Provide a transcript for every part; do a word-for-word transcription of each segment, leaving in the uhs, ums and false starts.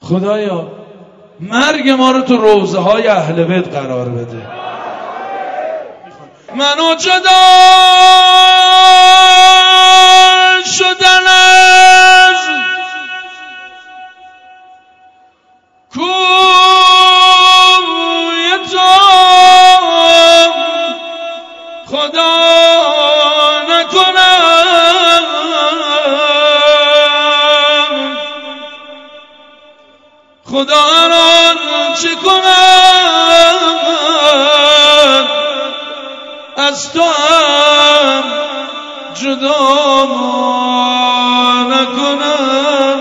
خدایا مرگ ما رو تو روضه های اهل بیت قرار بده. منو جدا شدن از کوی تو خدا نکنم، خدا الان چی کنم از تو هم جدا نکنم.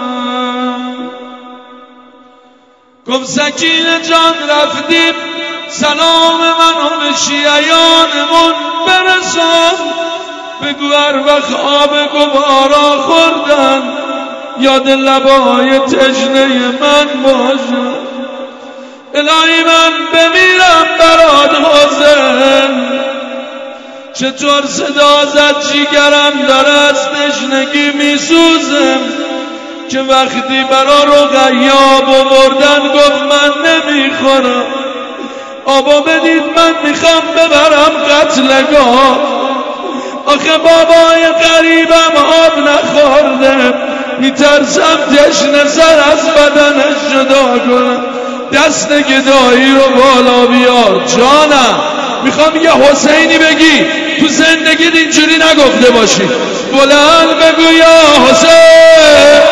گفت سکینه جان رفتیم سلام منو به شیعیانمون برسان، بگو هر وقت آب گوارا خوردن یاد لبای تشنه من باشه. الهی من بمیرم برات حسین، چطور صدا زد جیگرم داره از تشنگی میسوزم، که وقتی برا رقیه بردن گفت من نمیخورم، آبا بدید من میخوام ببرم قتلگاه. آخه بابای غریبم آب نخورده، میترسم تشنه سر از بدنش جدا کنم. دست گدایی رو بالا بیار جانم، میخوام یه حسینی بگی تو زندگیت اینجوری نگفته باشی، بلند بگو یا حسین.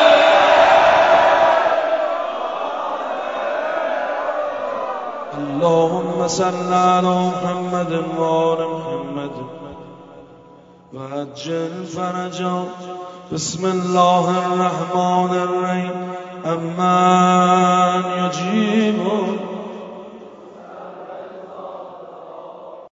اللهم صل علی محمد و آل محمد و عجل فرجا. بسم الله الرحمن الرحیم. امن یجیب